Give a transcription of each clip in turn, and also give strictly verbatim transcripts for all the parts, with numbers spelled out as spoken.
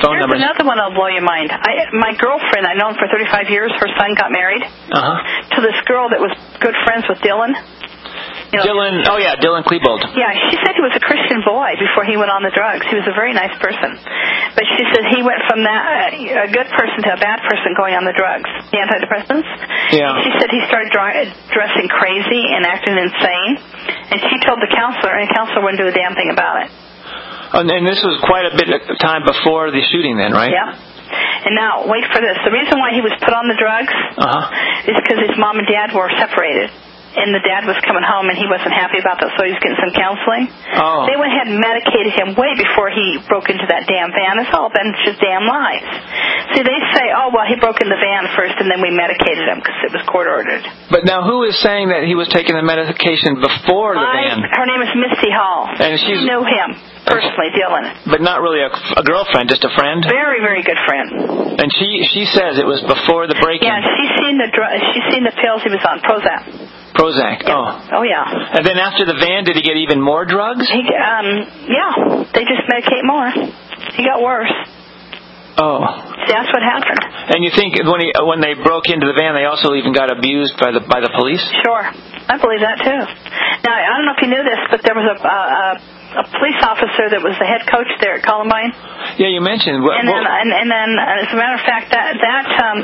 phone Here's numbers. Here's another one that'll blow your mind. I, my girlfriend, I've known for thirty-five years, her son got married uh-huh. to this girl that was good friends with Dylan. You know, Dylan, oh yeah, Dylan Klebold. Yeah, she said he was a Christian boy before he went on the drugs. He was a very nice person. But she said he went from that, a good person to a bad person going on the drugs, the antidepressants. Yeah. She said he started dry, dressing crazy and acting insane. And she told the counselor, and the counselor wouldn't do a damn thing about it. Oh, and this was quite a bit of time before the shooting then, right? Yeah. And now, wait for this. The reason why he was put on the drugs uh-huh. is because his mom and dad were separated. And the dad was coming home, and he wasn't happy about that, so he was getting some counseling. Oh. They went ahead and medicated him way before he broke into that damn van. It's all been just damn lies. See, they say, oh, well, he broke in the van first, and then we medicated him because it was court-ordered. But now who is saying that he was taking the medication before the I, van? Her name is Misty Hall. And she's, she knew him personally, Dylan. But not really a, a girlfriend, just a friend? Very, very good friend. And she she says it was before the break-in. Yeah, she's seen the, dr- she's seen the pills he was on, Prozac. Prozac. Yeah. Oh. Oh, yeah. And then after the van, did he get even more drugs? He, um, yeah. They just medicate more. He got worse. Oh. See, that's what happened. And you think when he when they broke into the van, they also even got abused by the by the police? Sure. I believe that, too. Now, I don't know if you knew this, but there was a, a, a police officer that was the head coach there at Columbine. Yeah, you mentioned. What, and, then, and, and then, as a matter of fact, that, that um,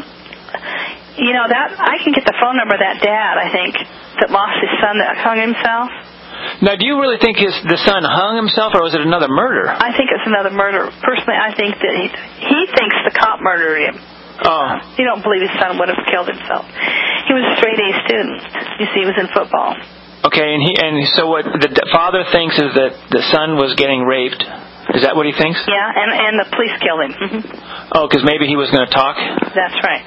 you know, that I can get the phone number of that dad, I think, that lost his son that hung himself. Now, do you really think his the son hung himself, or was it another murder? I think it's another murder. Personally, I think that he he thinks the cop murdered him. Oh. He don't believe his son would have killed himself. He was a straight-A student. You see, he was in football. Okay, and he and so what the father thinks is that the son was getting raped. Is that what he thinks? Yeah, and and the police killed him. Mm-hmm. Oh, because maybe he was going to talk? That's right.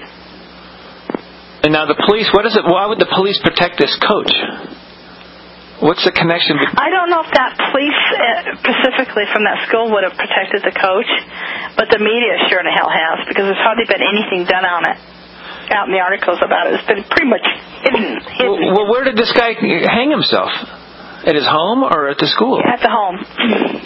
And now the police, what is it? Why would the police protect this coach? What's the connection? Be- I don't know if that police uh, specifically from that school would have protected the coach, but the media sure in the hell has, because there's hardly been anything done on it out in the articles about it. It's been pretty much hidden. hidden. Well, where did this guy hang himself? At his home or at the school? At the home.